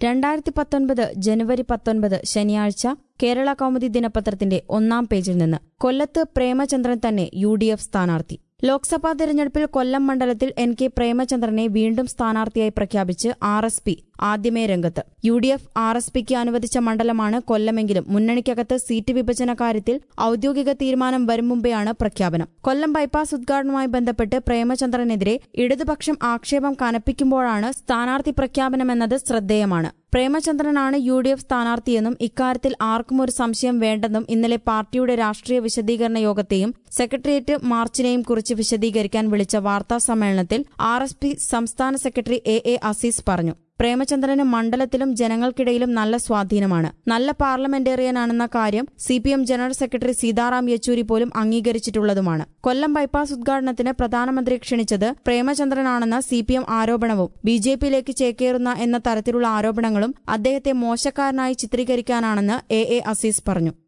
2019 ജനുവരി 19 ശനിയാഴ്ച കേരള കൗമുദി ദിനപത്രത്തിന്റെ ഒന്നാം പേജിൽ നിന്ന് കൊല്ലത്ത് പ്രേമചന്ദ്രൻ തന്നെ UDF സ്ഥാനാർത്ഥി. ലോക്സഭാ തെരഞ്ഞെടുപ്പിൽ കൊല്ലം മണ്ഡലത്തിൽ NK പ്രേമചന്ദ്രനെ വീണ്ടും സ്ഥാനാർത്ഥിയായി പ്രഖ്യാപിച്ച് RSP ആദ്യമേ രംഗത്ത്. UDF RSPക്ക് അനുവദിച്ച മണ്ഡലമാണ് കൊല്ലമെങ്കിലും മുന്നണിക്കകത്ത് സീറ്റ് വിഭജന കാര്യത്തിൽ ഔദ്യോഗിക തീരുമാനം വരും മുമ്പെയാണ് പ്രഖ്യാപനം. കൊല്ലം ബൈപ്പാസ് ഉദ്ഘാടനവുമായി ബന്ധപ്പെട്ട് പ്രേമചന്ദ്രനെതിരെ ഇടതുപക്ഷം ആക്ഷേപം കനപ്പിക്കുമ്പോഴാണ് സ്ഥാനാർത്ഥി പ്രഖ്യാപനമെന്നത് ശ്രദ്ധേയമാണ്. പ്രേമചന്ദ്രനാണ് UDF സ്ഥാനാർത്ഥിയെന്നും ഇക്കാര്യത്തിൽ ആർക്കും ഒരു സംശയം വേണ്ടെന്നും ഇന്നലെ പാർട്ടിയുടെ രാഷ്ട്രീയ വിശദീകരണ യോഗത്തെയും സെക്രട്ടേറിയറ്റ് മാർച്ചിനെയും കുറിച്ച് വിശദീകരിക്കാൻ വിളിച്ച വാർത്താസമ്മേളനത്തിൽ RSP സംസ്ഥാന സെക്രട്ടറി AA അസീസ് പറഞ്ഞു. പ്രേമചന്ദ്രന് മണ്ഡലത്തിലും ജനങ്ങൾക്കിടയിലും നല്ല സ്വാധീനമാണ്. നല്ല പാർലമെന്റേറിയനാണെന്ന കാര്യം CPM general secretary Sitaram Yechury പോലും അംഗീകരിച്ചിട്ടുള്ളതുമാണ്. കൊല്ലം ബൈപ്പാസ് ഉദ്ഘാടനത്തിന് പ്രധാനമന്ത്രി ക്ഷണിച്ചത് പ്രേമചന്ദ്രനാണെന്ന CPM ആരോപണവും BJPയിലേക്ക് ചേക്കേറുന്ന എന്ന തരത്തിലുള്ള ആരോപണങ്ങളും അദ്ദേഹത്തെ മോശക്കാരനായി ചിത്രീകരിക്കാനാണെന്ന് AA അസീസ് പറഞ്ഞു.